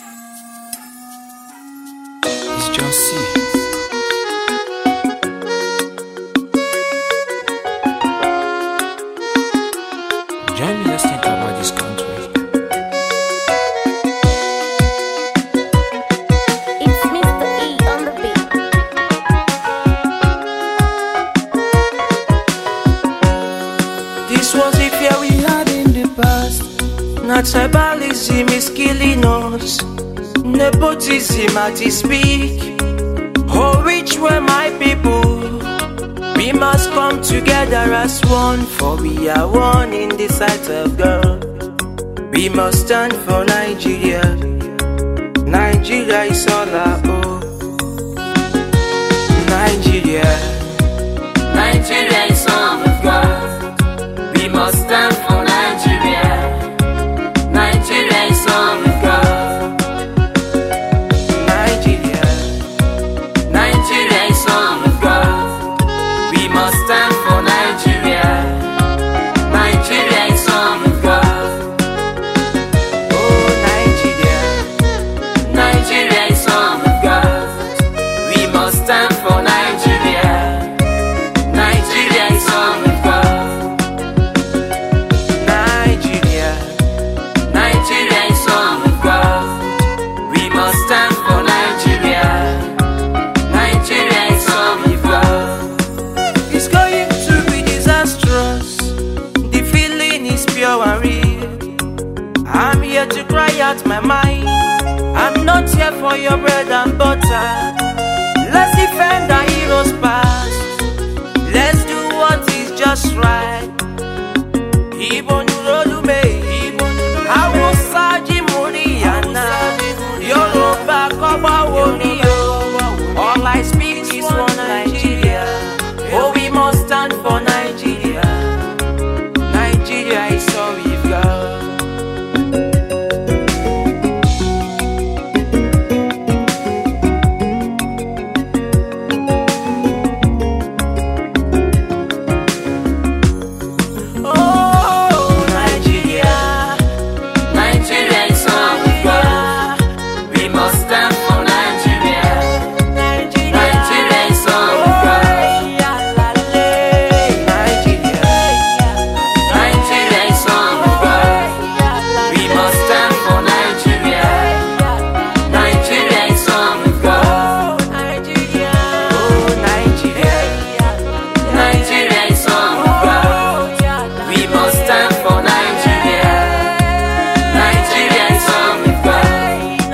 It's John C. Join me, let's think about this country. It's Mr. E on the beat. This was a fear we had in the past. Now tribalism is killing us. Nepotism at its peak. Oh, which were my people? We must come together as one, for we are one in the sight of God. We must stand for Nigeria. Nigeria is all our own. Nigeria. Nigeria is all we've got. We must stand for Nigeria. Nigeria is all we've got. Nigeria. Nigeria is all we've got. We must stand for Nigeria. Nigeria is all we've got. Oh, Nigeria. Nigeria is all we've got. We must stand for Nigeria. Nigeria is all we've got. Nigeria. Nigeria is all we've got. We must stand for Nigeria. Nigeria is all we've got. It's going to be disastrous. The feeling is pure and real. I'm here to cry out my mind. I'm not here for your bread and butter. Let's defend our heroes past. Let's do what is just right. Ibonurolume, Hausa Jimuriana, Yoruba Koba Woniyo. All I speak is one Nigeria. Oh, we must stand for Nigeria. Nigeria is all we've got. Oh, Nigeria. Nigeria is all we've got. We must stand for Nigeria. Nigeria is all we've got. Nigeria is all we've got. We must stand for Nigeria. Nigeria is all we've got. Nigeria is all we've got. We must stand for Nigeria. Nigeria is all we've got.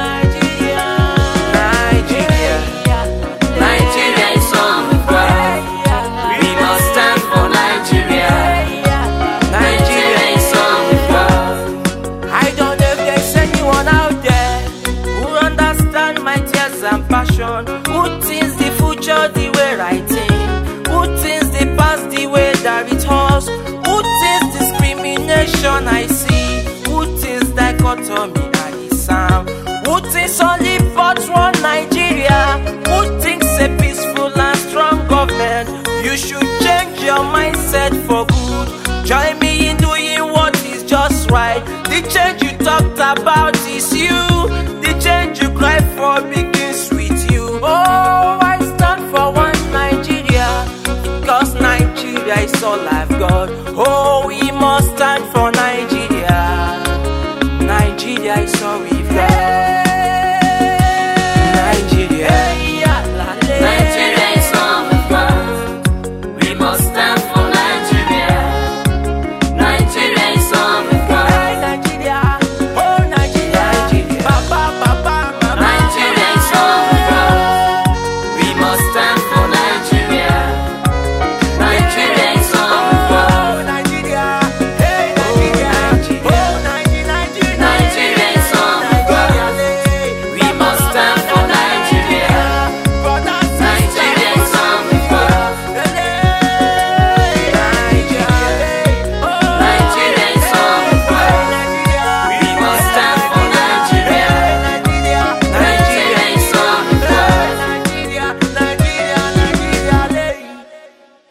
Nigeria is all we've got. We must stand for Nigeria. Nigeria is all we've got. I don't know if there's anyone out there who understand my tears and passion. Who thinks the future the way I think? Who thinks the past the way that it was? Who thinks discrimination I see? Who thinks dichotomy and the sound? Who thinks only but one Nigeria? Who thinks a peaceful and strong government? You should change your mindset for good. Join me in doing what is just right. The change you talked about is you. The change you cry for begins with you. Oh, I stand for one Nigeria, because Nigeria is all I've got. Oh, we must stand for Nigeria.